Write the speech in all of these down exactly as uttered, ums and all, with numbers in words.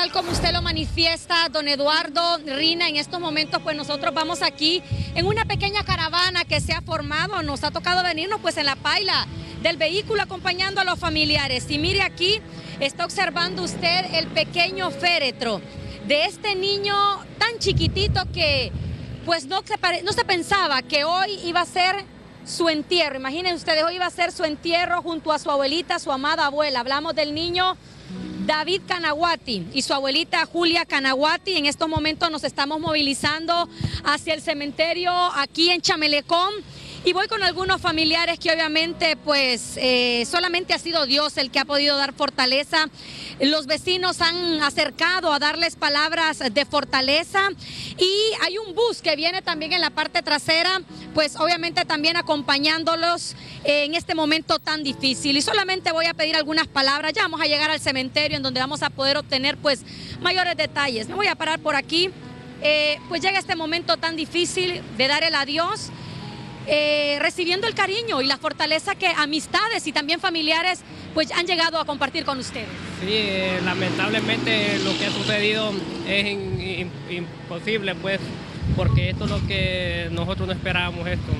tal como usted lo manifiesta, don Eduardo, Rina, en estos momentos pues nosotros vamos aquí en una pequeña caravana que se ha formado, nos ha tocado venirnos pues en la paila del vehículo acompañando a los familiares. Y mire aquí, está observando usted el pequeño féretro de este niño tan chiquitito que pues no se, pare... no se pensaba que hoy iba a ser su entierro. Imaginen ustedes, hoy iba a ser su entierro junto a su abuelita, su amada abuela. Hablamos del niño David Canaguati y su abuelita Julia Canaguati. En estos momentos nos estamos movilizando hacia el cementerio aquí en Chamelecón. Y voy con algunos familiares que obviamente pues eh, solamente ha sido Dios el que ha podido dar fortaleza. Los vecinos han acercado a darles palabras de fortaleza y hay un bus que viene también en la parte trasera, pues obviamente también acompañándolos en este momento tan difícil. Y solamente voy a pedir algunas palabras, ya vamos a llegar al cementerio en donde vamos a poder obtener pues mayores detalles. Me voy a parar por aquí, eh, pues llega este momento tan difícil de dar el adiós. Eh, recibiendo el cariño y la fortaleza que amistades y también familiares pues han llegado a compartir con ustedes. Sí, eh, lamentablemente lo que ha sucedido es in, in, imposible pues, porque esto es lo que nosotros no esperábamos esto.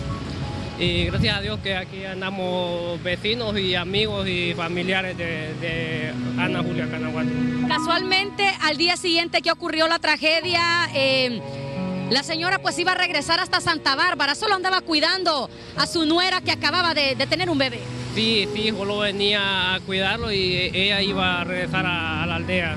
Y gracias a Dios que aquí andamos vecinos y amigos y familiares de, de Ana Julia Canaguati. Casualmente al día siguiente que ocurrió la tragedia, eh, la señora pues iba a regresar hasta Santa Bárbara, solo andaba cuidando a su nuera que acababa de, de tener un bebé. Sí, sí, solo venía a cuidarlo y ella iba a regresar a, a la aldea.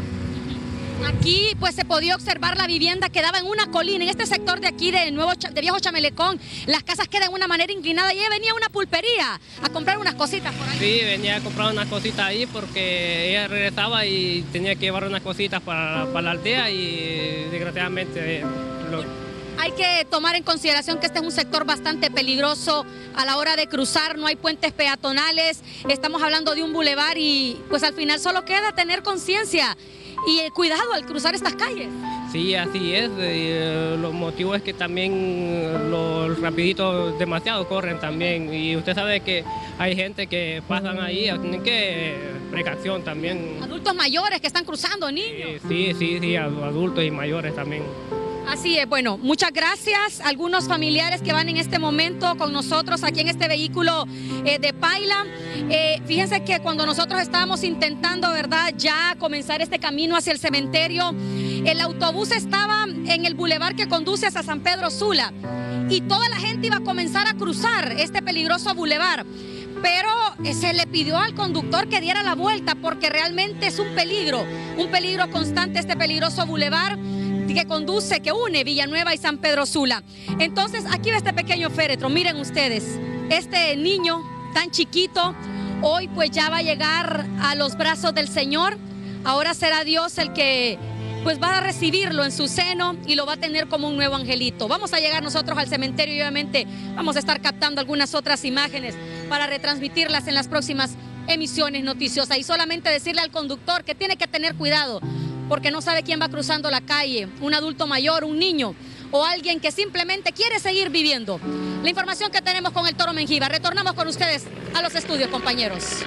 Aquí pues se podía observar la vivienda que daba en una colina, en este sector de aquí de, Nuevo, de Viejo Chamelecón. Las casas quedan de una manera inclinada y ella venía a una pulpería a comprar unas cositas por ahí. Sí, venía a comprar unas cositas ahí porque ella regresaba y tenía que llevar unas cositas para, para la aldea y desgraciadamente lo... Hay que tomar en consideración que este es un sector bastante peligroso a la hora de cruzar, no hay puentes peatonales, estamos hablando de un bulevar y pues al final solo queda tener conciencia y eh, cuidado al cruzar estas calles. Sí, así es, eh, los motivos es que también los rapiditos demasiado corren también y usted sabe que hay gente que pasan ahí, tienen que precaución también. Adultos mayores que están cruzando, niños. Sí, sí, sí, adultos y mayores también. Así es, bueno, muchas gracias a algunos familiares que van en este momento con nosotros aquí en este vehículo eh, de paila. Eh, fíjense que cuando nosotros estábamos intentando, ¿verdad?, ya comenzar este camino hacia el cementerio, el autobús estaba en el bulevar que conduce hacia San Pedro Sula y toda la gente iba a comenzar a cruzar este peligroso bulevar. Pero se le pidió al conductor que diera la vuelta porque realmente es un peligro, un peligro constante este peligroso bulevar que conduce, que une Villanueva y San Pedro Sula. Entonces aquí va este pequeño féretro, miren ustedes, este niño tan chiquito, hoy pues ya va a llegar a los brazos del Señor, ahora será Dios el que pues va a recibirlo en su seno y lo va a tener como un nuevo angelito. Vamos a llegar nosotros al cementerio y obviamente vamos a estar captando algunas otras imágenes para retransmitirlas en las próximas emisiones noticiosas y solamente decirle al conductor que tiene que tener cuidado porque no sabe quién va cruzando la calle, un adulto mayor, un niño o alguien que simplemente quiere seguir viviendo. La información que tenemos con el Toro Mengíbar. Retornamos con ustedes a los estudios, compañeros.